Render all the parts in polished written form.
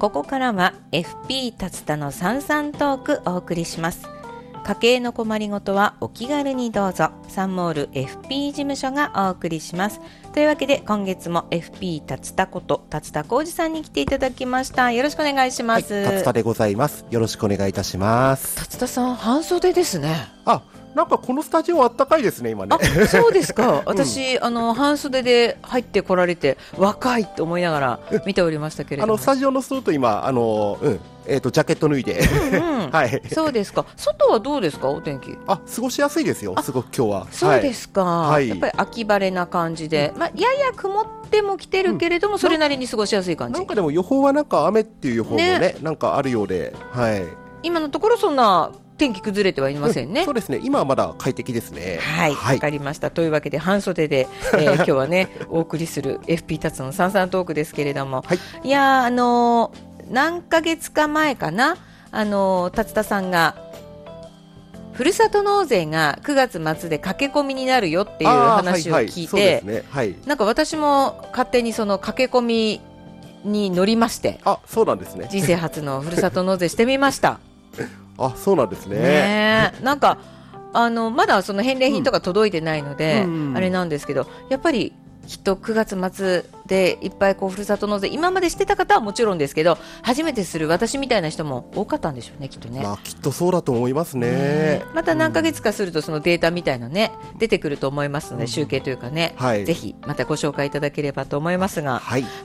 ここからは FP 達田のさんさんトークお送りします。家計の困りごとはお気軽にどうぞ。サンモール FP 事務所がお送りします。というわけで今月も FP 達田こと達田浩二さんに来ていただきました。よろしくお願いします。 達田でございます。よろしくお願いいたします。 達田さん半袖ですね。 なんかこのスタジオあったかいですね今ね。 そうですか。私、半袖で入ってこられて若いと思いながら見ておりましたけれども、 スタジオの外今ジャケット脱いで、はい。 そうですか。外はどうですか、お天気。 過ごしやすいですよ。すごく今日は。 そうですか、 はい、 やっぱり秋晴れな感じで、やや曇っても来てるけれども、それなりに過ごしやすい感じ。 なんかでも予報はなんか雨っていう予報もねなんかあるようで、はい。 今のところそんな天気崩れてはいませんね。 そうですね。今はまだ快適ですね。 はい、わかりました。というわけで半袖で、今日はねお送りする FP 達のさんさんトークですけれども、いや何ヶ月か前かな、達田さんがふるさと納税が9月末で駆け込みになるよっていう話を聞いて、なんか私も勝手にその駆け込みに乗りまして、 そうなんですね。 人生初のふるさと納税してみました。 そうなんですね。 なんかまだその返礼品とか届いてないので、あれなんですけど、やっぱりきっと9月末でいっぱいこうふるさと納税今までしてた方はもちろんですけど、初めてする私みたいな人も多かったんでしょうね、きっとね。 きっとそうだと思いますね。 また何ヶ月かするとそのデータみたいなね出てくると思いますので、集計というかね、ぜひまたご紹介いただければと思いますが、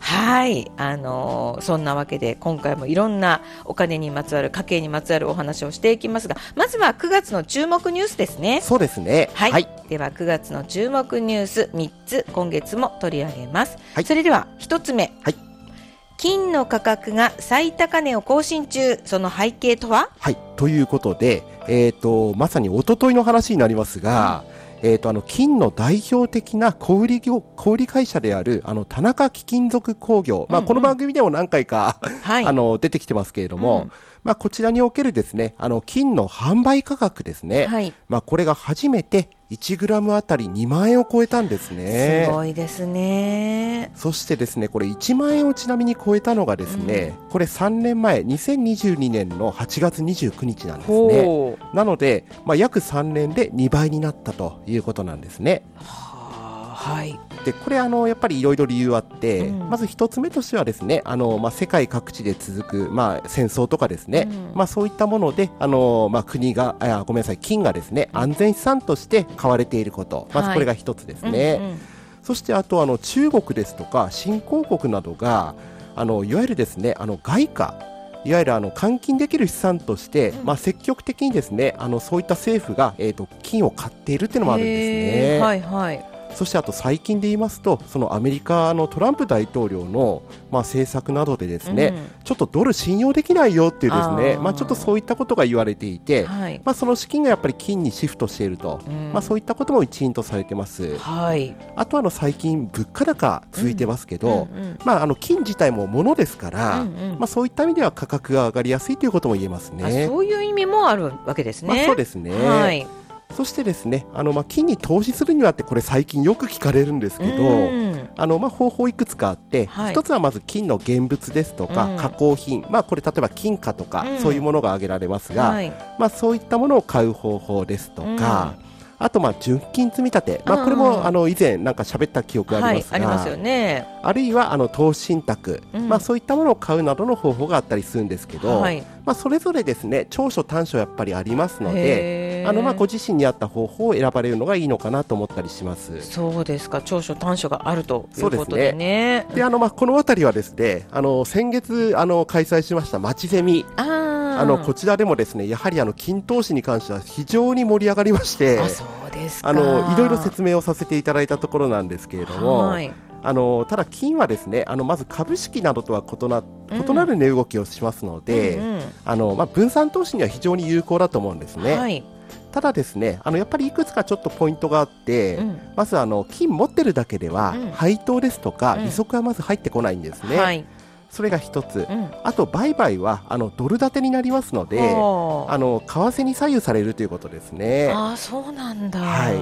そんなわけで今回もいろんなお金にまつわる家計にまつわるお話をしていきますが、まずは9月の注目ニュースですね。 そうですね。 では9月の注目ニュース3つ今月も取り上げます。それでは1つ目、金の価格が最高値を更新中、その背景とは。 ということで、まさに一昨日の話になりますが、金の代表的な小売会社である田中貴金属工業、この番組でも何回か、出てきてますけれども、こちらにおけるですね、金の販売価格ですね、これが初めて1グラムあたり2万円を超えたんですね。 すごいですね。 そしてですね、これ1万円をちなみに超えたのがですね、これ3年前2022年の8月29日なんですね。なので、約3年で2倍になったということなんですね。でこれやっぱりいろいろ理由あって、まず一つ目としてはですね、世界各地で続く、戦争とかですね、そういったもので国が金がですね安全資産として買われていること、まずこれが一つですね。そしてあと中国ですとか新興国などがいわゆるですね外貨、いわゆる換金できる資産として、積極的にですねそういった政府が、金を買っているっていうのもあるんですね。そしてあと最近で言いますと、そのアメリカのトランプ大統領の、政策などでですね、ちょっとドル信用できないよっていうですね、ちょっとそういったことが言われていて、その資金がやっぱり金にシフトしていると、そういったことも一因とされてます。あと最近物価高続いてますけど、金自体も物ですから、そういった意味では価格が上がりやすいということも言えますね。 そういう意味もあるわけですね。 そうですね。そしてですね、金に投資するにはってこれ最近よく聞かれるんですけど、方法いくつかあって、一つはまず金の現物ですとか、加工品、これ例えば金貨とか、そういうものが挙げられますが、そういったものを買う方法ですとか、あと純金積み立て、これも以前なんか喋った記憶がありますが、 ありますよね。 あるいは投資信託、そういったものを買うなどの方法があったりするんですけど、それぞれですね長所短所やっぱりありますので、ご自身に合った方法を選ばれるのがいいのかなと思ったりします。 そうですか。長所短所があるということでね。 でこのあたりはですね先月開催しましたまちゼミ、こちらでもですねやはり金投資に関しては非常に盛り上がりまして、 そうですか。 いろいろ説明をさせていただいたところなんですけれども、ただ金はですねまず株式などとは異なる値動きをしますので、分散投資には非常に有効だと思うんですね。ただですねやっぱりいくつかちょっとポイントがあって、まず金持ってるだけでは、配当ですとか利息はまず入ってこないんですね。それが一つ、あと売買はドル建てになりますので為替に左右されるということですね。 そうなんだ。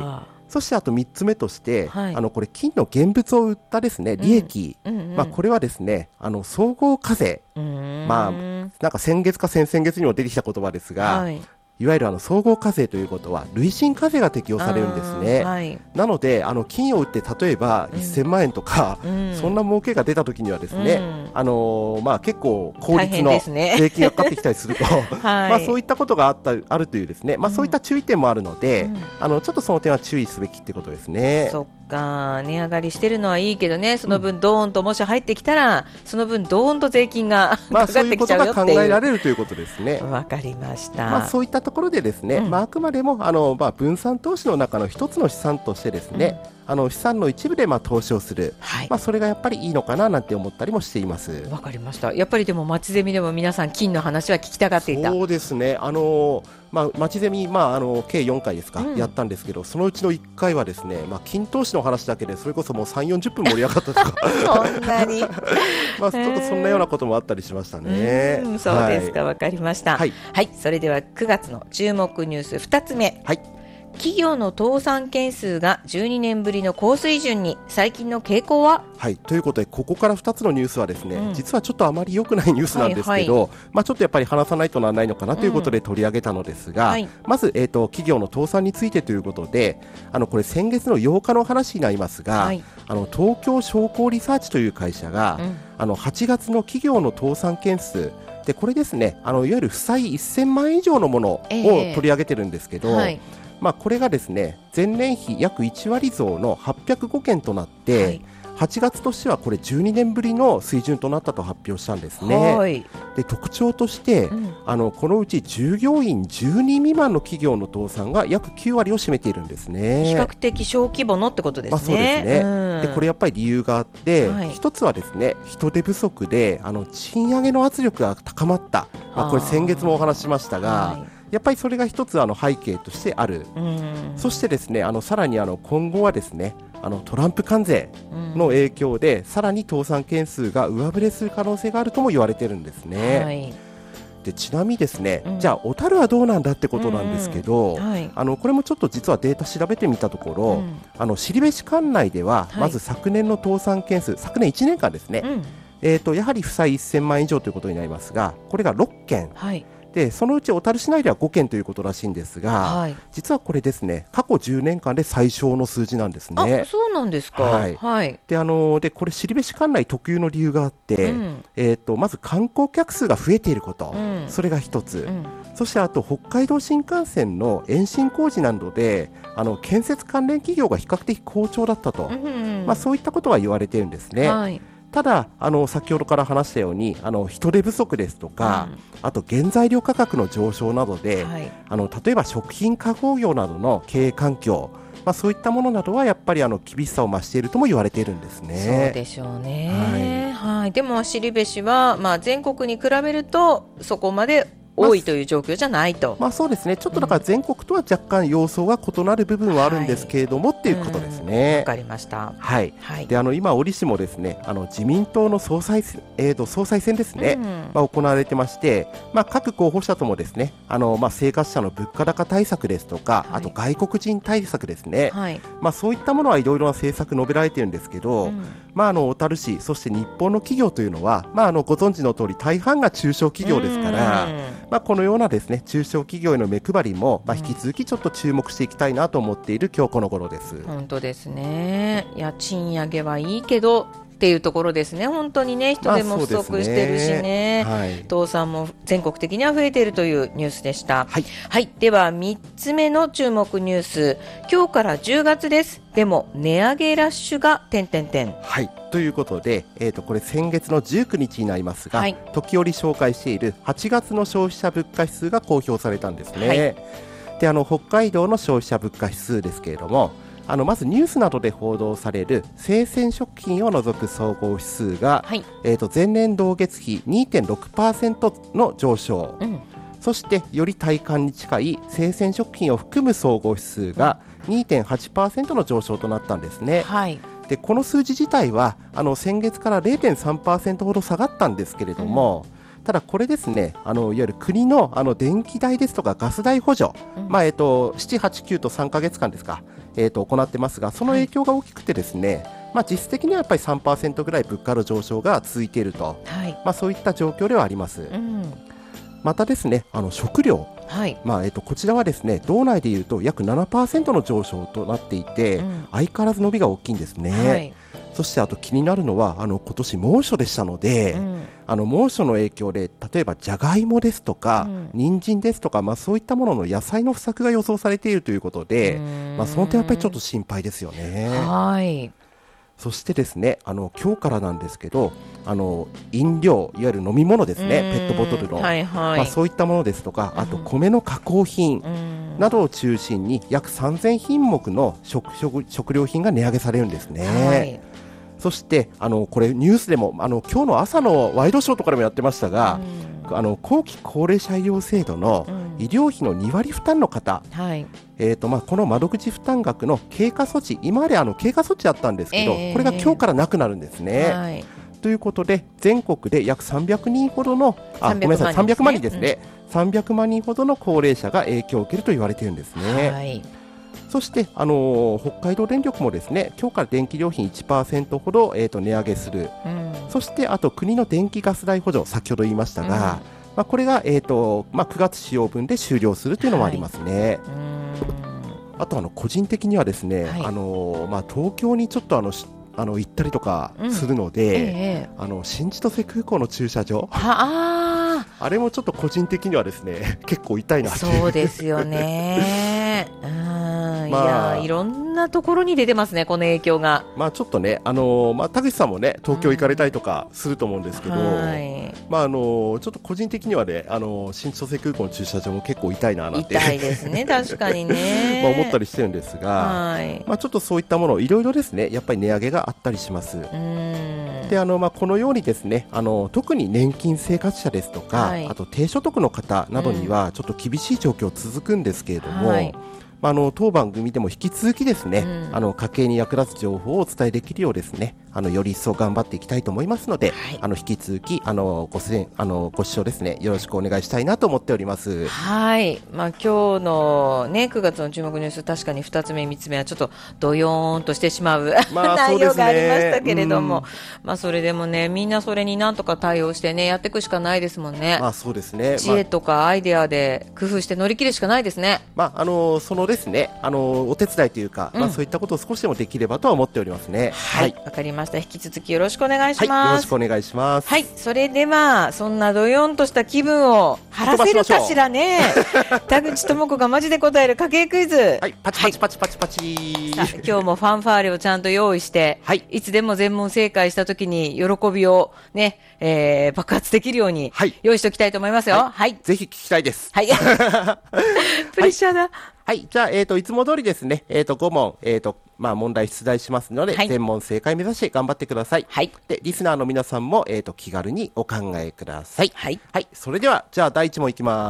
そしてあと3つ目として、 はい、 これ金の現物を売ったですね利益、これはですね総合課税、なんか先月か先々月にも出てきた言葉ですが、はい、いわゆる総合課税ということは累進課税が適用されるんですね、はい、なので金を売って例えば1000万円とか、そんな儲けが出た時にはですね、結構効率の税金がかかってきたりすると、はい、そういったことがあるというですね、そういった注意点もあるので、ちょっとその点は注意すべきってことですね。 そっか、値上がりしてるのはいいけどね、その分ドーンともし入ってきたら、その分ドーンと税金がかかってきちゃうよっていう、 そういうことが考えられるということですね。 わかりました。 そういったところでですね、あくまでも分散投資の中の一つの資産としてですね、資産の一部で投資をする、はい、それがやっぱりいいのかななんて思ったりもしています。 わかりました。やっぱりでも町ゼミでも皆さん金の話は聞きたがっていた。 そうですね、町ゼミ、計4回ですか、やったんですけど、そのうちの1回はですね、金投資の話だけでそれこそもう3、40分盛り上がったとかそんなにちょっとそんなようなこともあったりしましたね。 そうですか、わかりました、はい、はい、それでは9月の注目ニュース2つ目、はい、企業の倒産件数が12年ぶりの高水準に、最近の傾向は。 はい、ということでここから2つのニュースはですね、実はちょっとあまり良くないニュースなんですけど、ちょっとやっぱり話さないとならないのかなということで取り上げたのですが、まず、企業の倒産についてということで、これ先月の8日の話になりますが、東京商工リサーチという会社が、8月の企業の倒産件数で、これですね、いわゆる負債1000万円以上のものを取り上げてるんですけど、これがですね、前年比約1割増の805件となって、8月としてはこれ12年ぶりの水準となったと発表したんですね。で、特徴として、このうち従業員10人未満の企業の倒産が約9割を占めているんですね。 比較的小規模のってことですね。 そうですね。で、これやっぱり理由があって、一つはですね、人手不足で賃上げの圧力が高まった、これ先月もお話ししましたが、やっぱりそれが一つ背景としてある。そしてですね、さらに今後はですね、トランプ関税の影響で、さらに倒産件数が上振れする可能性があるとも言われているんですね。で、ちなみにですね、じゃあ小樽はどうなんだってことなんですけど、これもちょっと実はデータ調べてみたところ、後志管内ではまず昨年の倒産件数、昨年1年間ですね、やはり負債1000万円以上ということになりますが、これが6件、でそのうち小樽市内では5件ということらしいんですが、実はこれですね、過去10年間で最小の数字なんですね。 そうなんですか。 でこれ後志管内特有の理由があって、まず観光客数が増えていること、それが一つ、そしてあと北海道新幹線の延伸工事などで建設関連企業が比較的好調だったと、そういったことが言われているんですね。ただ先ほどから話したように人手不足ですとか、あと原材料価格の上昇などで、例えば食品加工業などの経営環境、そういったものなどはやっぱり厳しさを増しているとも言われているんですね。 そうでしょうね。でも後志は、全国に比べるとそこまで多いという状況じゃないと。 そうですね。ちょっとだから全国とは若干様相が異なる部分はあるんですけれども、っていうことですね。 わかりました。 で、今折しもですね、自民党の総裁選ですね、行われてまして、各候補者ともですね、生活者の物価高対策ですとか、あと外国人対策ですね、そういったものはいろいろな政策述べられているんですけど、小樽市、そして日本の企業というのは、ご存知の通り大半が中小企業ですから、このようなですね、中小企業への目配りも、引き続きちょっと注目していきたいなと思っている今日この頃です。 本当ですね。いや、賃上げはいいけどっていうところですね。本当にね、人手も不足してるしね、倒産も全国的には増えているというニュースでした。では3つ目の注目ニュース、今日から10月です。でも値上げラッシュがということで、これ先月の19日になりますが、時折紹介している8月の消費者物価指数が公表されたんですね。で、北海道の消費者物価指数ですけれども、まずニュースなどで報道される生鮮食品を除く総合指数が、前年同月比 2.6% の上昇、そしてより体感に近い生鮮食品を含む総合指数が 2.8% の上昇となったんですね。で、この数字自体は先月から 0.3% ほど下がったんですけれども、ただこれですね、いわゆる国の電気代ですとかガス代補助、7、8、9と3ヶ月間ですか、 行ってますが、その影響が大きくてですね、実質的にはやっぱり 3% ぐらい物価の上昇が続いていると、そういった状況ではあります。またですね、食料、こちらはですね、道内でいうと約 7% の上昇となっていて、相変わらず伸びが大きいんですね。そしてあと気になるのは今年猛暑でしたので、猛暑の影響で例えばじゃがいもですとか、人参ですとか、そういったものの野菜の不作が予想されているということで、その点やっぱりちょっと心配ですよね。そしてですね、今日からなんですけど、飲料、いわゆる飲み物ですね、ペットボトルの、そういったものですとか、あと米の加工品などを中心に約3000品目の食料品が値上げされるんですね。そしてこれニュースでも今日の朝のワイドショーとかでもやってましたが、後期高齢者医療制度の医療費の2割負担の方、この窓口負担額の経過措置、今まで経過措置だったんですけど、これが今日からなくなるんですね。ということで全国で約300人ほどのごめんなさい、300万人ですね、300万人ほどの高齢者が影響を受けると言われているんですね。そして北海道電力もですね、今日から電気料品 1% ほど、値上げする、そしてあと国の電気ガス代補助、先ほど言いましたが、これが、9月使用分で終了するというのもありますね。あと個人的にはですね、東京にちょっと行ったりとかするので、新千歳空港の駐車場、あれもちょっと個人的にはですね結構痛いなっていう。 そうですよねいや、いろんなところに出てますね、この影響が。 ちょっとね、田口さんもね、東京行かれたりとかすると思うんですけど、ちょっと個人的にはね、新千歳空港の駐車場も結構痛いななんて痛いですね、確かにね思ったりしてるんですが、ちょっとそういったものいろいろですね、やっぱり値上げがあったりします。でこのようにですね、特に年金生活者ですとか、あと低所得の方などにはちょっと厳しい状況続くんですけれども、当番組でも引き続きですね、家計に役立つ情報をお伝えできるようですね、より一層頑張っていきたいと思いますので、引き続きご視聴ですね、よろしくお願いしたいなと思っております。 はい、今日のね、9月の注目ニュース、確かに2つ目3つ目はちょっとドヨーンとしてしまう、内容がありましたけれども、それでもね、みんなそれになんとか対応してね、やっていくしかないですもんね。 そうですね、 知恵とかアイデアで工夫して乗り切るしかないですね。 そのですね、お手伝いというか、そういったことを少しでもできればとは思っておりますね。 わかりました。引き続きよろしくお願いします。 よろしくお願いします。 それではそんなドヨンとした気分を晴らせるかしらね。田口智子がマジで答える家計クイズ。 パチパチパチパチパチ。 今日もファンファーレをちゃんと用意して、いつでも全問正解したときに喜びをね、爆発できるように用意しておきたいと思いますよ。 ぜひ聞きたいです。 プレッシャーだ。 じゃあ、いつも通りですね、5問、問題出題しますので、全問正解目指して頑張ってください。で、リスナーの皆さんも、気軽にお考えください。それでは、じゃあ、第1問いきます。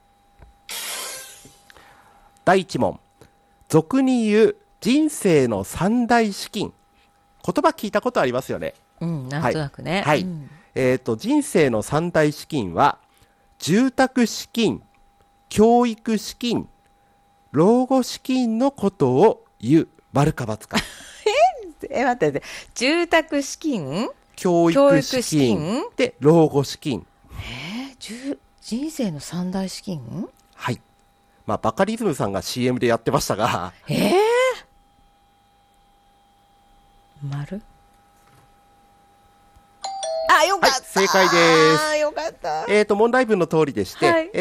第1問。俗に言う、人生の三大資金。言葉聞いたことありますよね。 なんとなくね。 人生の三大資金は、住宅資金、教育資金、老後資金のことを言う。丸か×か。 待って。住宅資金、 教育資金で老後資金。 人生の三大資金？ バカリズムさんが CM でやってましたが。 丸？よかった。 正解です。 よかった。 問題文の通りでして、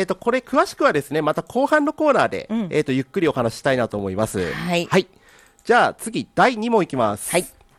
これ詳しくはですね、また後半のコーナーで、ゆっくりお話ししたいなと思います。じゃあ次、第2問いきます。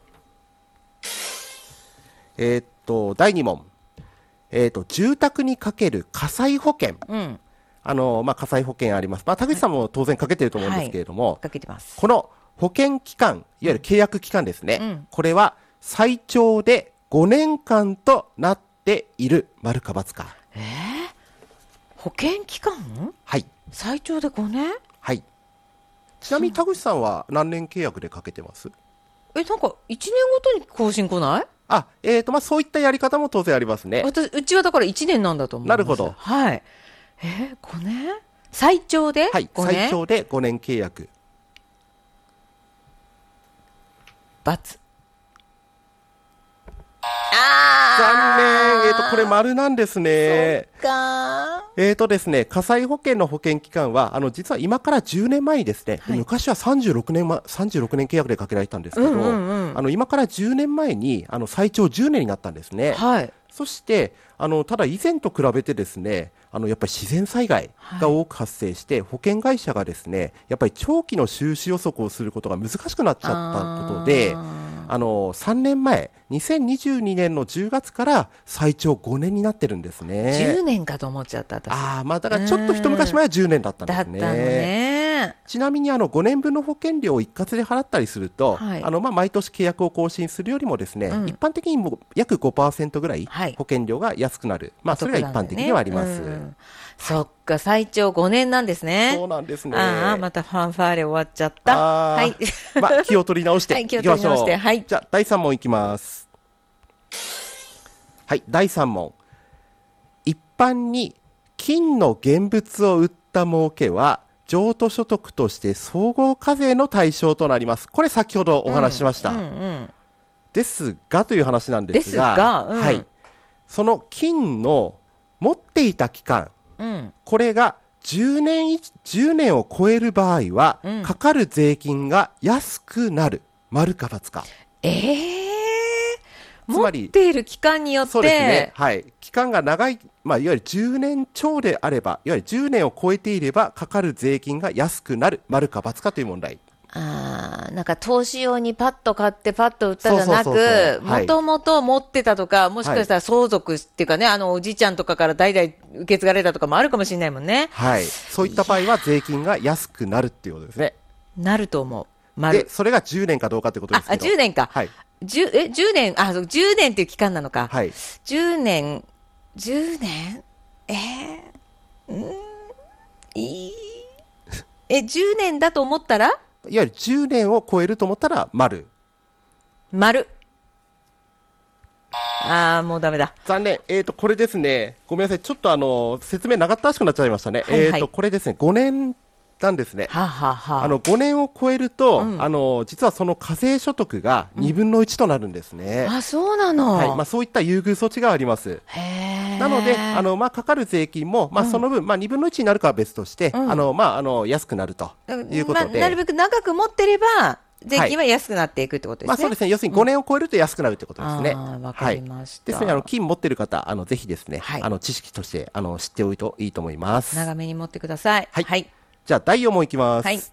第2問。住宅にかける火災保険。火災保険あります。田口さんも当然かけてると思うんですけれども、 かけてます。 この保険期間、いわゆる契約期間ですね。これは最長で5年間となっている。丸か×か。 保険期間？最長で5年？ ちなみに田口さんは何年契約でかけてます？ なんか1年ごとに更新来ない？ そういったやり方も当然ありますね。 うちはだから1年なんだと思う。 なるほど。 5年？最長で5年？ 最長で5年契約。 ×。 残念。これ丸なんですね。 そっか。 ですね、火災保険の保険期間は、実は今から10年前にですね、はい、昔は36年契約でかけられたんですけど、今から10年前に、最長10年になったんですね。 はい。 そして、ただ以前と比べてですね、やっぱり自然災害が多く発生して、保険会社がですね、やっぱり長期の収支予測をすることが難しくなっちゃったことで、3年前、2022年の10月から最長5年になってるんですね。 10年かと思っちゃった、私。 だからちょっと一昔前は10年だったんですね。 だったのね。 ちなみに5年分の保険料を一括で払ったりすると、はい、毎年契約を更新するよりもですね、一般的にも約 5% ぐらい保険料が安くなる。それが一般的ではあります。 そっか、最長5年なんですね。 そうなんですね。 またファンファーレ終わっちゃった。はい。 気を取り直していきましょう。気を取り直して、 はい。 じゃあ、第3問いきます。はい、第3問。一般に金の現物を売った儲けは、譲渡所得として総合課税の対象となります。これ先ほどお話ししました。ですがという話なんですが、はい。その金の持っていた期間、これが10年を超える場合は、かかる税金が安くなる。丸か×か。 持っている期間によって。 そうですね。はい。期間が長い、いわゆる10年超であれば、いわゆる10年を超えていれば、かかる税金が安くなる。丸か×かという問題。 なんか投資用にパッと買ってパッと売ったじゃなく、もともと持ってたとか、もしかしたら相続っていうかね、おじいちゃんとかから代々受け継がれたとかもあるかもしれないもんね。 はい。そういった場合は税金が安くなるっていうことですね。 なると思う。 で、それが10年かどうかってことですけど。 10年か。 はい。 10年、10年っていう期間なのか。 はい。 10年10年だと思ったらいわゆる10年を超えると思ったら丸。 もうダメだ。 残念。これですね。ごめんなさい。ちょっと説明長ったらしくなっちゃいましたね。これですね。5年なんですね。5年を超えると、実はその課税所得が2分の1となるんですね。 そうなの。 はい。そういった優遇措置があります。なので、かかる税金も、その分、2分の1になるかは別として、安くなるということで。 なるべく長く持ってれば、税金は安くなっていくってことですね。 そうですね。要するに5年を超えると安くなるってことですね。 わかりました。 ですね、金持ってる方、ぜひですね、知識として知っておいていいと思います。 長めに持ってください。 はい。じゃあ、第4問いきます。はい。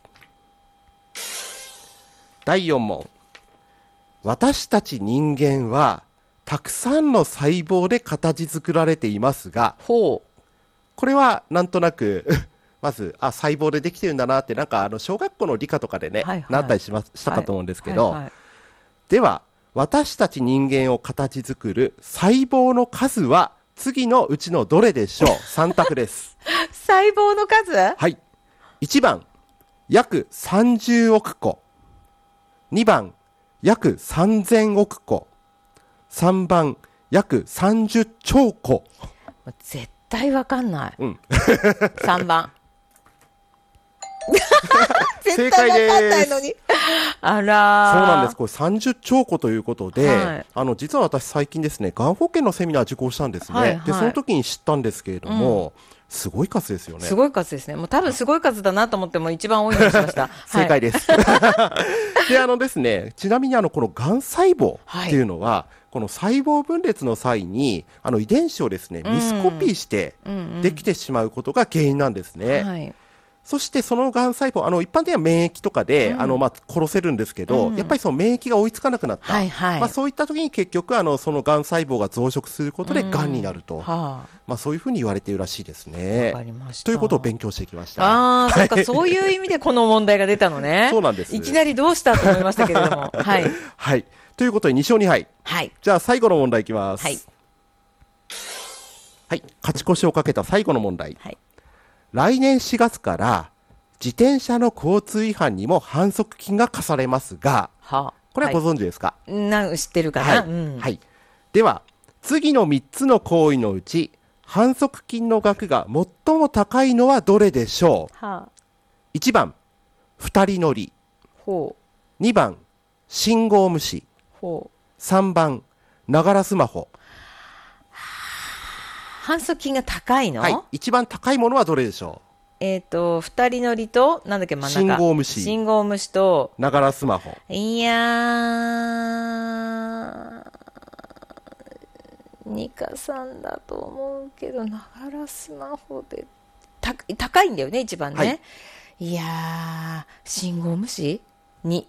第4問。私たち人間は、たくさんの細胞で形作られていますが、これはなんとなく、まず、細胞でできてるんだなって、なんか、小学校の理科とかでね、なったりしたかと思うんですけど、では、私たち人間を形作る細胞の数は、次のうちのどれでしょう？ 3 択です。 細胞の数？ はい。1番、約30億個。2番、約3000億個。3番、約30兆個。 絶対わかんない。3番。絶対わかんないのに。あらー。 そうなんです。これ30兆個ということで、実は私最近ですね、がん保険のセミナー受講したんですね。で、その時に知ったんですけれども、すごい数ですよね。 すごい数ですね。もう多分すごい数だなと思っても一番多いのにしました。 正解です。で、ですね、ちなみにこのがん細胞っていうのは、この細胞分裂の際に、遺伝子をですね、ミスコピーしてできてしまうことが原因なんですね。そしてそのがん細胞、一般的には免疫とかで、殺せるんですけど、やっぱりその免疫が追いつかなくなった。そういった時に結局、そのがん細胞が増殖することでがんになると。そういうふうに言われているらしいですね。 わかりました。 ということを勉強してきました。 そうか、そういう意味でこの問題が出たのね。 そうなんです。 いきなりどうしたと思いましたけれども。はい。 はい。ということで2勝2敗。 はい。 じゃあ最後の問題いきます。 はい。 はい。勝ち越しをかけた最後の問題。はい。来年4月から自転車の交通違反にも反則金が課されますが、これはご存知ですか？ 知ってるかな？ はい。では、次の3つの行為のうち、反則金の額が最も高いのはどれでしょう？1番、2人乗り。2番、 信号無視。3番、ながらスマホ。 反則金が高いの？ はい。一番高いものはどれでしょう？二人乗りと、なんだっけ、真ん中。 信号無視。 信号無視と、 ながらスマホ。 いやー、ニカさんだと思うけど、ながらスマホで、高いんだよね、一番ね。はい、いやー、信号無視に。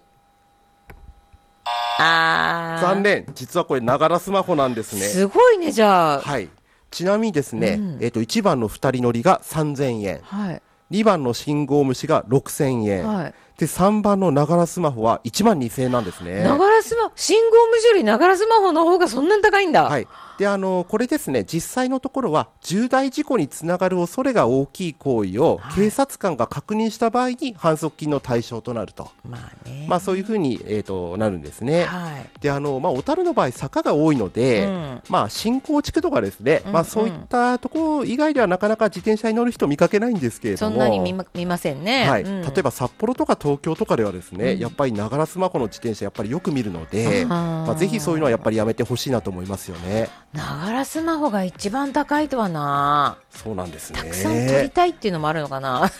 残念。実はこれ、ながらスマホなんですね。 すごいね、じゃあ。 はい。ちなみにですね、1番の2人乗りが3000円。 はい。 2番の信号無視が6000円。 はい。 で、3番のながらスマホは1万2000円なんですね。 ながらスマホ、信号無視よりながらスマホの方がそんなに高いんだ。 はい。で、これですね、実際のところは、重大事故につながる恐れが大きい行為を、警察官が確認した場合に反則金の対象となると。 まあね。 まあ、そういうふうに、なるんですね。 はい。 で、小樽の場合、坂が多いので、まあ、新構築とかですね、まあ、そういったところ以外ではなかなか自転車に乗る人見かけないんですけれども。 そんなに見ませんね。 はい。例えば、札幌とか東京とかではですね、やっぱりながらスマホの自転車、やっぱりよく見るので、まあ、ぜひそういうのはやっぱりやめてほしいなと思いますよね。 ながらスマホが一番高いとはな。 そうなんですね。 たくさん撮りたいっていうのもあるのかな。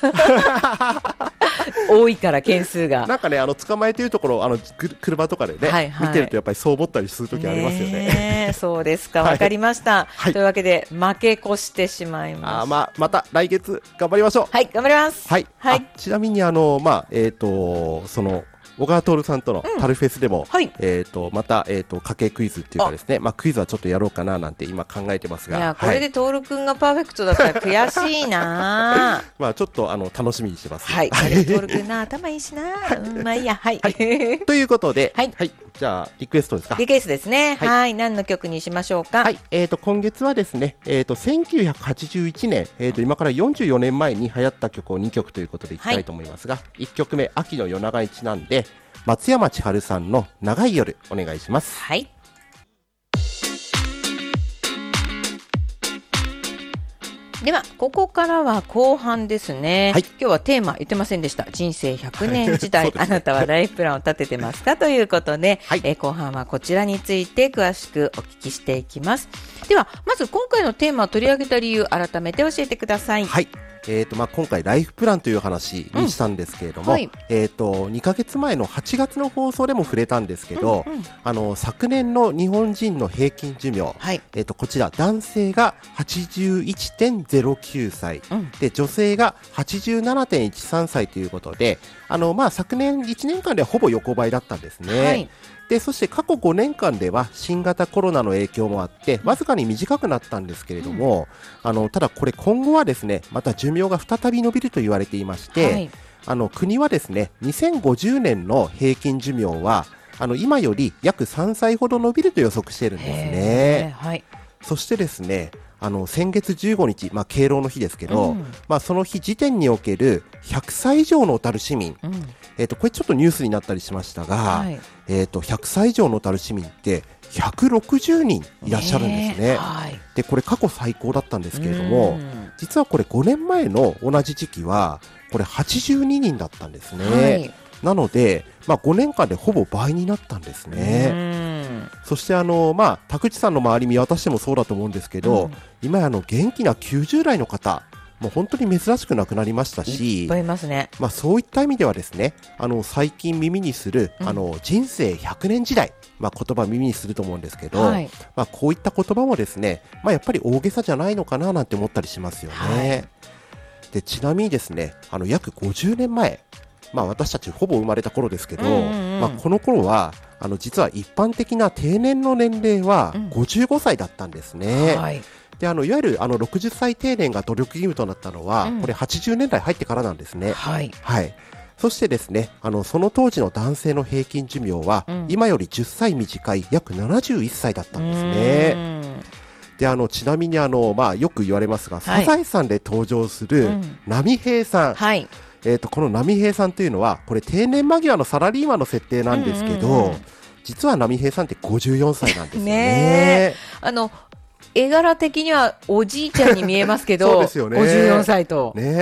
多いから件数が。 なんかね、捕まえてるところ、車とかでね、はいはい、見てるとやっぱりそう思ったりするときありますよね。 そうですか、わかりました、はい。というわけで、負け越してしまいました。 また来月頑張りましょう。 はい、頑張ります。 はい。はい、ちなみに、小川徹さんとのタルフェスでも、はい、また、家計クイズっていうかですね、まあ、クイズはちょっとやろうかななんて今考えてますが。いや、 これで徹くんがパーフェクトだったら悔しいなまあ、ちょっと、楽しみにしてます。 はい。徹くんな、頭いいしな。まあいいや、はい。 ということで、はい。じゃあ、リクエストですか。 リクエストですね。はい。何の曲にしましょうか。 はい。今月はですね、1981年、今から44年前に流行った曲を2曲ということでいきたいと思いますが、1曲目、秋の夜長にちなんで、松山千春さんの長い夜、お願いします。 はい。では、ここからは後半ですね。はい、今日はテーマ言ってませんでした。人生100年時代、ね、あなたはライフプランを立ててますかということで、はい、後半はこちらについて詳しくお聞きしていきます。では、まず今回のテーマを取り上げた理由、改めて教えてください。 はい。今回ライフプランという話にしたんですけれども、はい、2ヶ月前の8月の放送でも触れたんですけど、昨年の日本人の平均寿命、はい、こちら男性が 81.09 歳、で女性が 87.13 歳ということで、昨年1年間ではほぼ横ばいだったんですね。はい、でそして過去5年間では新型コロナの影響もあってわずかに短くなったんですけれども、ただこれ今後はですねまた寿命が再び伸びると言われていまして、はい、国はですね2050年の平均寿命は今より約3歳ほど伸びると予測しているんですね。はい、そしてですね先月15日、敬老の日ですけど、その日時点における100歳以上の小樽市民、これちょっとニュースになったりしましたが、はい、100歳以上の小樽市民って160人いらっしゃるんですね。はい、でこれ過去最高だったんですけれども、実はこれ5年前の同じ時期はこれ82人だったんですね。はい、なので、5年間でほぼ倍になったんですね。そして田口さんの周り見渡してもそうだと思うんですけど、今元気な90代の方もう本当に珍しくなくなりましたし、 いっぱいいますね。 そういった意味ではですね最近耳にする人生100年時代、言葉耳にすると思うんですけど、はい、こういった言葉もですね、やっぱり大げさじゃないのかななんて思ったりしますよね。はい、でちなみにですね約50年前、私たちほぼ生まれた頃ですけど、この頃は実は一般的な定年の年齢は55歳だったんですね。はい、でいわゆる60歳定年が努力義務となったのは、これ80年代入ってからなんですね。はいはい、そしてですねその当時の男性の平均寿命は、今より10歳短い約71歳だったんですね。でちなみによく言われますが、サザエさんで登場する波平さん、はい、この波平さんというのはこれ定年間際のサラリーマンの設定なんですけど、実は波平さんって54歳なんですよね。 絵柄的にはおじいちゃんに見えますけどそうですよね、54歳と。 ね、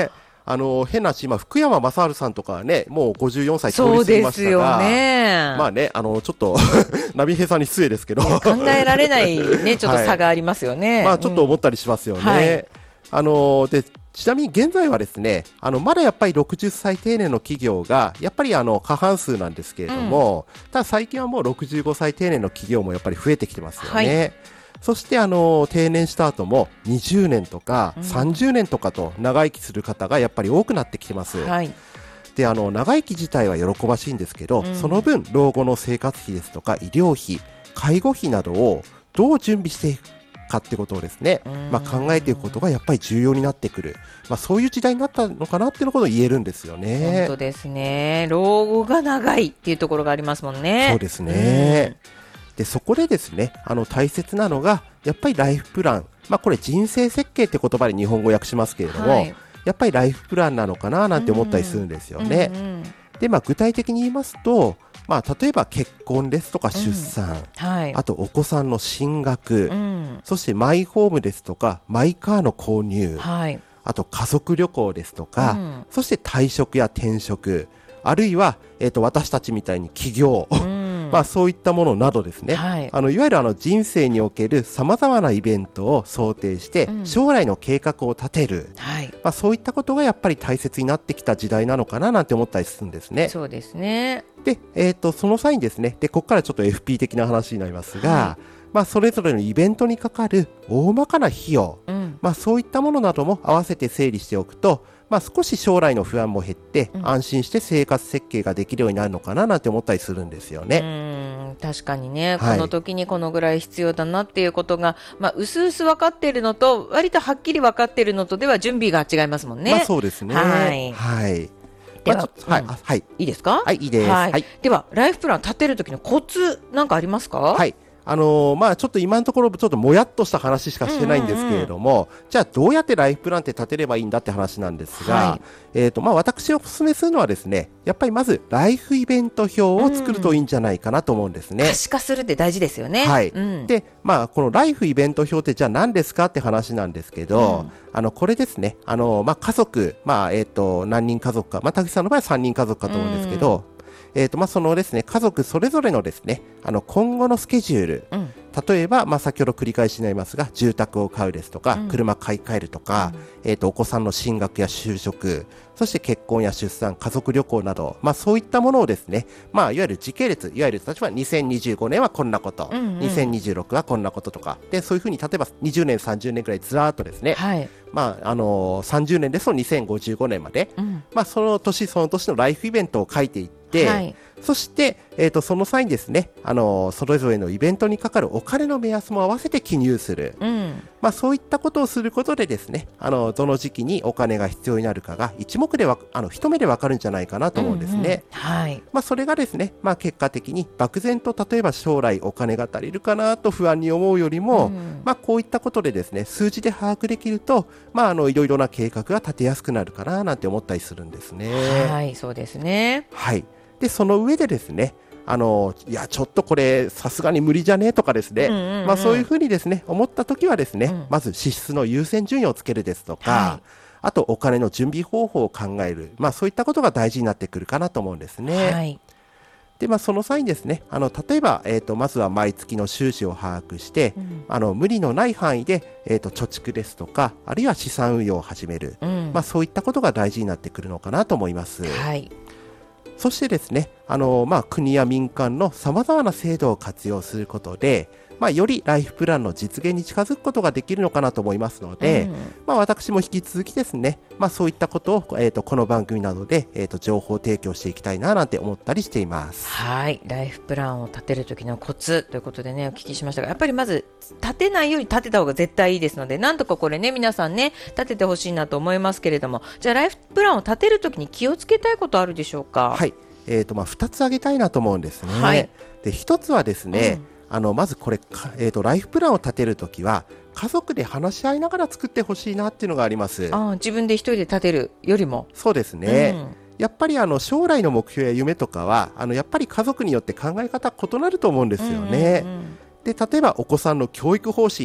変なし、今、福山雅治さんとかはね、もう54歳通り過ぎましたが、 そうですよね。 まあね、ちょっと、波平さんに失礼ですけど。 考えられないね、ちょっと差がありますよね。 まあ、ちょっと思ったりしますよね。で、ちなみに現在はですね、まだやっぱり60歳定年の企業が、やっぱり過半数なんですけれども、ただ最近はもう65歳定年の企業もやっぱり増えてきてますよね。そして定年した後も20年とか30年とかと長生きする方がやっぱり多くなってきてます。で、長生き自体は喜ばしいんですけど、その分老後の生活費ですとか医療費、介護費などをどう準備していくかってことをですね、考えていくことがやっぱり重要になってくる、そういう時代になったのかなっていうことを言えるんですよね。 本当ですね。老後が長いっていうところがありますもんね。 そうですね。で、そこでですね、大切なのが、やっぱりライフプラン。これ人生設計って言葉で日本語訳しますけれども、やっぱりライフプランなのかななんて思ったりするんですよね。で、具体的に言いますと、例えば結婚ですとか出産、あとお子さんの進学、そしてマイホームですとか、マイカーの購入、あと家族旅行ですとか、そして退職や転職、あるいは、私たちみたいに起業、そういったものなどですね、いわゆる人生における様々なイベントを想定して、将来の計画を立てる、そういったことがやっぱり大切になってきた時代なのかななんて思ったりするんですね。 そうですね。 で、その際にですね、で、ここからちょっと FP 的な話になりますが、それぞれのイベントにかかる大まかな費用、そういったものなども合わせて整理しておくと、少し将来の不安も減って、安心して生活設計ができるようになるのかななんて思ったりするんですよね。 確かにね、この時にこのぐらい必要だなっていうことが、うすうす分かっているのと、割とはっきり分かっているのとでは準備が違いますもんね。 そうですね。 では、いいですか？ いいです。 では、ライフプラン立てる時のコツなんかありますか？ ちょっと今のところちょっともやっとした話しかしてないんですけれども、じゃあどうやってライフプランって立てればいいんだって話なんですが、私がお勧めするのはですね、やっぱりまずライフイベント表を作るといいんじゃないかなと思うんですね。 可視化するって大事ですよね。 で、このライフイベント表ってじゃあ何ですかって話なんですけど、これですね、家族、何人家族か、高木さんの場合は3人家族かと思うんですけど、そのですね、家族それぞれのですね、今後のスケジュール、例えば、先ほど繰り返しになりますが、住宅を買うですとか、車買い替えるとか、お子さんの進学や就職、そして結婚や出産、家族旅行など、そういったものをですね、いわゆる時系列、いわゆる例えば2025年はこんなこと、2026はこんなこととか、で、そういうふうに例えば20年、30年くらいずらーっとですね、30年ですと2055年まで、その年その年のライフイベントを書いていって、そして、その際にですね、それぞれのイベントにかかるお金の目安も合わせて記入する。そういったことをすることでですね、どの時期にお金が必要になるかが一目で一目でわかるんじゃないかなと思うんですね。それがですね、結果的に漠然と例えば将来お金が足りるかなと不安に思うよりも、こういったことでですね、数字で把握できると、いろいろな計画が立てやすくなるかななんて思ったりするんですね。 そうですね。 で、その上でですね、いや、ちょっとこれ、さすがに無理じゃねとかですね、そういうふうにですね、思ったときはですね、まず支出の優先順位をつけるですとか、あとお金の準備方法を考える、そういったことが大事になってくるかなと思うんですね。で、その際にですね、例えば、まずは毎月の収支を把握して、無理のない範囲で、貯蓄ですとか、あるいは資産運用を始める、そういったことが大事になってくるのかなと思います。そしてですね、国や民間の様々な制度を活用することで、よりライフプランの実現に近づくことができるのかなと思いますので、私も引き続きですね、そういったことを、この番組などで、情報提供していきたいななんて思ったりしています。 ライフプランを立てる時のコツということでね、お聞きしましたが、やっぱりまず立てないより立てた方が絶対いいですので、なんとかこれね、皆さんね、立ててほしいなと思いますけれども、じゃあライフプランを立てる時に気をつけたいことあるでしょうか？ 2つ挙げたいなと思うんですね。で、1つはですね、まずこれ、ライフプランを立てるときは、家族で話し合いながら作ってほしいなっていうのがあります。 自分で一人で立てるよりも。 そうですね。やっぱり将来の目標や夢とかは、やっぱり家族によって考え方異なると思うんですよね。で、例えばお子さんの教育方針、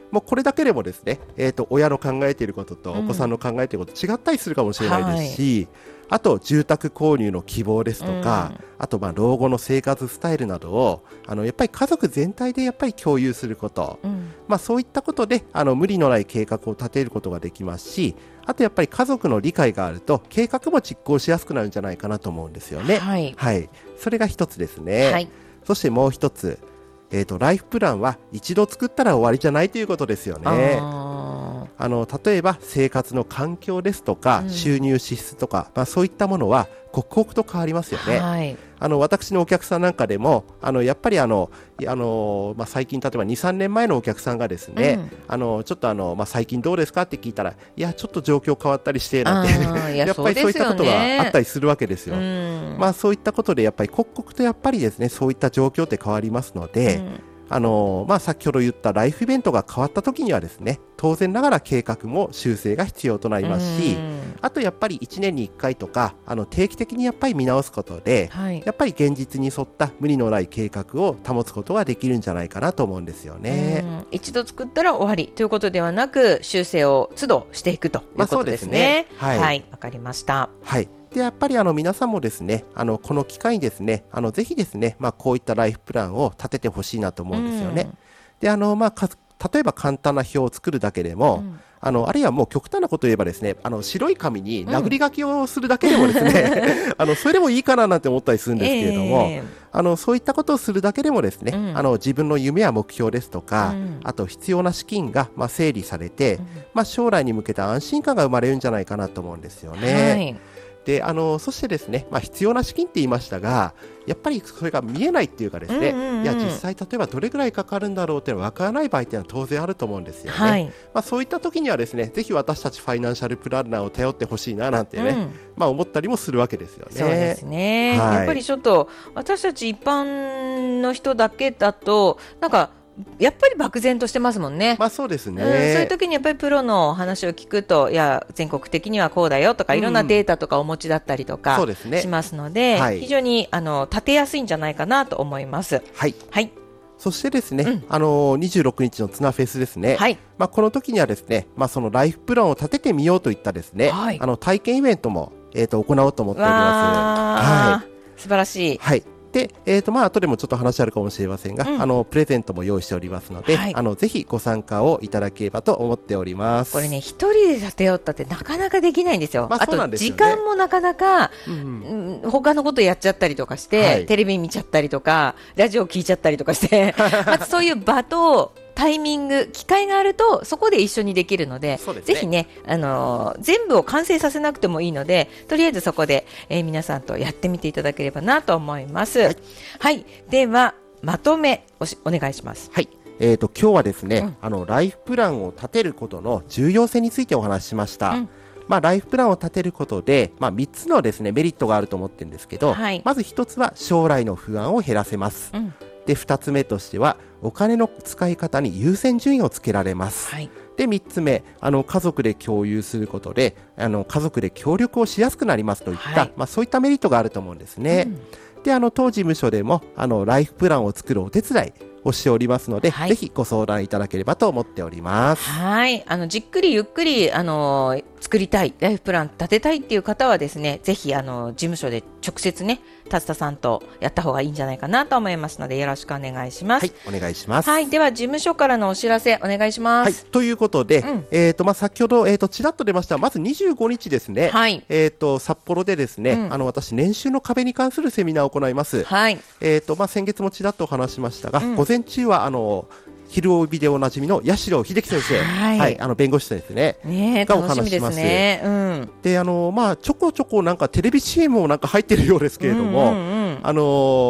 もうこれだけでもですね、親の考えていることとお子さんの考えていること違ったりするかもしれないですし、あと住宅購入の希望ですとか、あと老後の生活スタイルなどをやっぱり家族全体でやっぱり共有すること、そういったことで無理のない計画を立てることができますし、あとやっぱり家族の理解があると計画も実行しやすくなるんじゃないかなと思うんですよね。はい、それが一つですね。そしてもう一つ、ライフプランは一度作ったら終わりじゃないということですよね。例えば生活の環境ですとか、収入支出とか、そういったものは刻々と変わりますよね。私のお客さんなんかでもやっぱり最近例えば 2,3 年前のお客さんがですね、ちょっと最近どうですかって聞いたら、いやちょっと状況変わったりしてなんてやっぱりそういったことがあったりするわけですよ。そういったことでやっぱり刻々とやっぱりですね、そういった状況って変わりますので、先ほど言ったライフイベントが変わった時にはですね、当然ながら計画も修正が必要となりますし、あとやっぱり1年に1回とか定期的にやっぱり見直すことで、やっぱり現実に沿った無理のない計画を保つことができるんじゃないかなと思うんですよね。 一度作ったら終わりということではなく、修正を都度していくということですね。はい、わかりました。 でやっぱり皆さんもですね、この機会にですね、ぜひですね、こういったライフプランを立ててほしいなと思うんですよね。で例えば簡単な表を作るだけでも、あるいはもう極端なことを言えばですね、白い紙に殴り書きをするだけでもですね、それでもいいかななんて思ったりするんですけれども、そういったことをするだけでもですね、自分の夢や目標ですとか、あと必要な資金が整理されて、将来に向けた安心感が生まれるんじゃないかなと思うんですよね。でそしてですね、必要な資金って言いましたが、やっぱりそれが見えないっていうかですね、いや実際例えばどれぐらいかかるんだろうっていうのは分からない場合っていうのは当然あると思うんですよね。そういった時にはですね、ぜひ私たちファイナンシャルプランナーを頼ってほしいななんてね、思ったりもするわけですよね。 そうですね、やっぱりちょっと私たち一般の人だけだとなんかやっぱり漠然としてますもんね。 そうですね、 そういう時にやっぱりプロの話を聞くと、いや全国的にはこうだよとか、いろんなデータとかお持ちだったりとかしますので、非常に立てやすいんじゃないかなと思います。 そしてですね、26日のツナフェスですね、この時にはですね、そのライフプランを立ててみようといったですね、体験イベントも、行おうと思っております。 素晴らしい。 で、後でもちょっと話あるかもしれませんが、プレゼントも用意しておりますので、ぜひご参加をいただければと思っております。 これね、一人で立てようったってなかなかできないんですよ。あと時間もなかなか、他のことやっちゃったりとかして、テレビ見ちゃったりとか、ラジオ聞いちゃったりとかして、まずそういう場とタイミング、機会があるとそこで一緒にできるので、ぜひね、全部を完成させなくてもいいので、とりあえずそこで、皆さんとやってみていただければなと思います。ではまとめお願いします。 今日はですね、ライフプランを立てることの重要性についてお話ししました。ライフプランを立てることで、3つのですねメリットがあると思ってるんですけど、まず1つは将来の不安を減らせます。で2つ目としてはお金の使い方に優先順位をつけられます。で3つ目、家族で共有することで家族で協力をしやすくなりますといった、そういったメリットがあると思うんですね。で当事務所でもライフプランを作るお手伝いをしておりますので、ぜひご相談いただければと思っております。 じっくりゆっくり作りたい、ライフプラン立てたいっていう方はですね、ぜひ事務所で直接ね、達田さんとやった方がいいんじゃないかなと思いますので、よろしくお願いします。 お願いします。 では事務所からのお知らせお願いします。 ということで、先ほどちらっと出ました、まず25日ですね、札幌でですね、私年収の壁に関するセミナーを行います。先月もちらっとお話しましたが、午前中は昼帯でおなじみの八代秀樹先生、弁護士ですね、がお話しします。でちょこちょこなんかテレビ CM もなんか入ってるようですけれども、なんか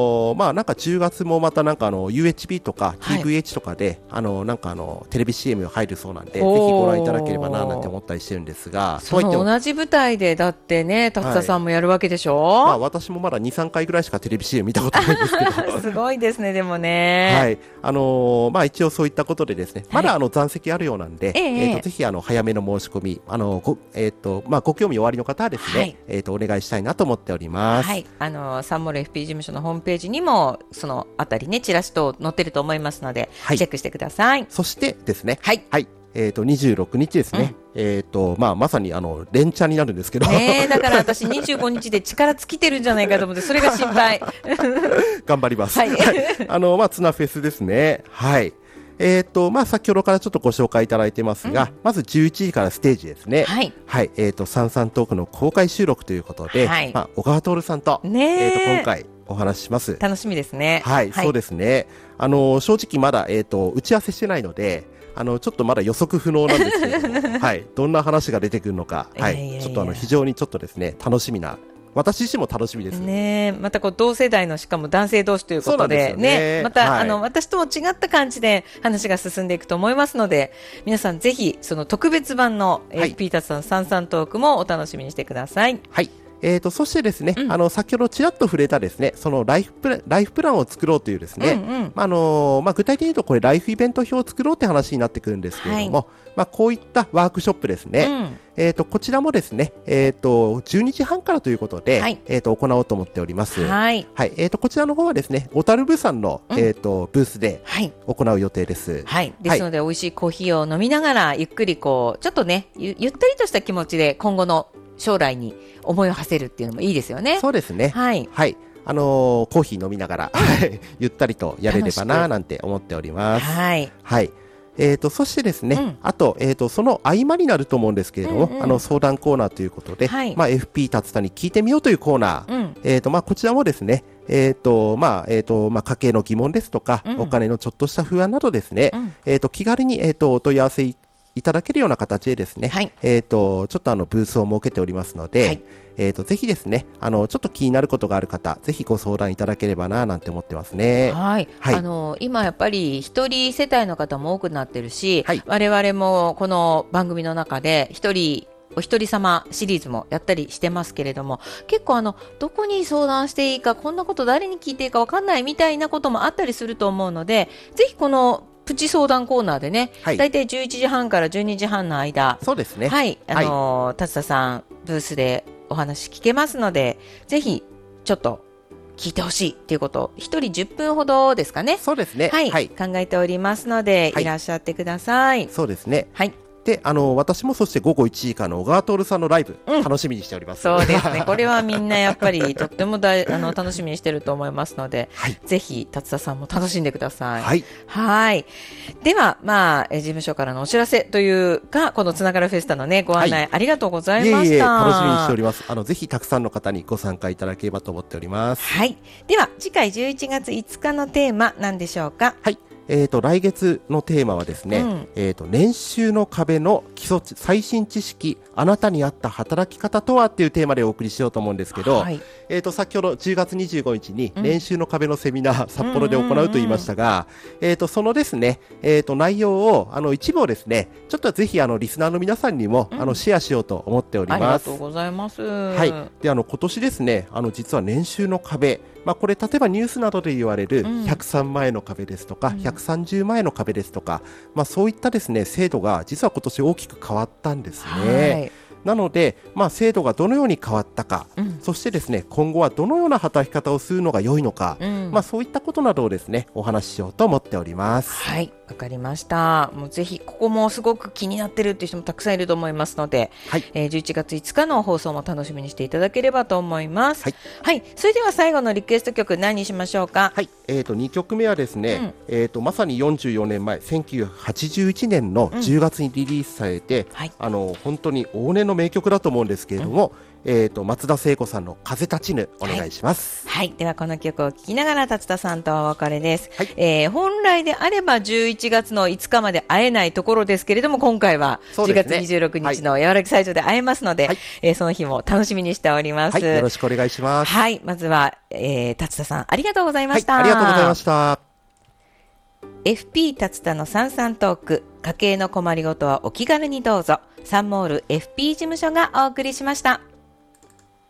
10月もまたなんかUHB とか TVH とかで、なんかテレビ CM 入るそうなんで、ぜひご覧いただければななんて思ったりしてるんですが、 その同じ舞台でだってね、達田さんもやるわけでしょ。 私もまだ 2,3 回ぐらいしかテレビ CM 見たことないんですけどすごいですね。でもね、 一応そういったことでですね、まだ残席あるようなんで、ぜひ早めの申し込み、ご興味おありの方はですね、お願いしたいなと思っております。 サンモル FP FP 事務所のホームページにもそのあたりね、チラシと載ってると思いますので、チェックしてください。 そしてですね、 はい。 26日ですね。まさに連チャンになるんですけど。 だから私25日で力尽きてるんじゃないかと思って、それが心配。 頑張ります。はい。ツナフェスですね。はい。先ほどからちょっとご紹介いただいてますが、まず11時からステージですね。はい。はい。サンサントークの公開収録ということで、はい。小川徹さんと、今回お話しします。 楽しみですね。 はい。そうですね。正直まだ、打ち合わせしてないので、ちょっとまだ予測不能なんですけれども、はい。どんな話が出てくるのか、はい。ちょっと非常にちょっとですね、楽しみな、私自身も楽しみですね。また同世代のしかも男性同士ということでね、また、私とも違った感じで話が進んでいくと思いますので、皆さんぜひその特別版のFP達さんサンサントークもお楽しみにしてください。 はい。そしてですね、先ほどちらっと触れたですね、そのライフプランを作ろうというですね、具体的に言うとこれライフイベント表を作ろうって話になってくるんですけれども、こういったワークショップですね、こちらもですね、12時半からということで、行おうと思っております。はい。こちらの方はですね、小樽部さんの、ブースで行う予定です。 はい。ですので、美味しいコーヒーを飲みながら、ゆっくりちょっとね、ゆったりとした気持ちで今後の将来に思いを馳せるっていうのもいいですよね。 そうですね。はい。はい。コーヒー飲みながら、ゆったりとやれればな、なんて思っております。はい。はい。そしてですね、あと、その合間になると思うんですけれども、相談コーナーということで、FP 達田に聞いてみようというコーナー、こちらもですね、家計の疑問ですとか、お金のちょっとした不安などですね、気軽に、お問い合わせいただけるような形でですね、ちょっとブースを設けておりますので、ぜひですね、ちょっと気になることがある方、ぜひご相談いただければな、なんて思ってますね。はい。 今やっぱり一人世帯の方も多くなってるし、我々もこの番組の中でお一人様シリーズもやったりしてますけれども、結構どこに相談していいか、こんなこと誰に聞いていいか分かんないみたいなこともあったりすると思うので、ぜひこのプチ相談コーナーでね、だいたい11時半から12時半の間、 そうですね。 はい、達田さんブースでお話聞けますので、ぜひちょっと聞いてほしいっていうことを、一人10分ほどですかね。 そうですね。 はい。考えておりますので、いらっしゃってください。 そうですね。はい。で、私もそして午後1時からの小川徹さんのライブ、楽しみにしております。 そうですね。これはみんなやっぱりとっても楽しみにしてると思いますので、ぜひ、達田さんも楽しんでください。はい。はい。では、事務所からのお知らせというか、このつながるフェスタのね、ご案内、ありがとうございました。 楽しみにしております。ぜひたくさんの方にご参加いただければと思っております。 はい。では、次回11月5日のテーマ、何でしょうか？ はい。来月のテーマはですね、年収の壁の基礎最新知識、あなたに合った働き方とはっていうテーマでお送りしようと思うんですけど、先ほど10月25日に年収の壁のセミナー、札幌で行うと言いましたが、そのですね、内容を、一部をですね、ちょっとぜひリスナーの皆さんにも、シェアしようと思っております。 ありがとうございます。 はい。で、今年ですね、実は年収の壁、これ例えばニュースなどで言われる103万円の壁ですとか、130万円の壁ですとか、そういったですね、制度が実は今年大きく変わったんですね。なので、制度がどのように変わったか、そしてですね、今後はどのような働き方をするのが良いのか、そういったことなどをですね、お話ししようと思っております。 はい、わかりました。もうぜひ、ここもすごく気になってるっていう人もたくさんいると思いますので、11月5日の放送も楽しみにしていただければと思います。はい。それでは最後のリクエスト曲何にしましょうか？ はい。2曲目はですね、まさに44年前、1981年の10月にリリースされて、本当に往年の名曲だと思うんですけれども、松田聖子さんの風立ちぬ、お願いします。 はい。ではこの曲を聴きながら達田さんとお別れです。本来であれば11月の5日まで会えないところですけれども、今回は10月26日のやわらき斎場で会えますので、その日も楽しみにしております。 よろしくお願いします。 はい。まずは、達田さん、ありがとうございました。 ありがとうございました。 FP 達田のサンサントーク、家計の困りごとはお気軽にどうぞ。サンモール FP 事務所がお送りしました。